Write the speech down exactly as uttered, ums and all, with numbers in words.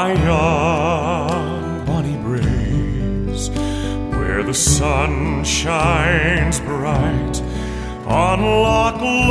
my young bonny braes, where the sun shines bright on Loch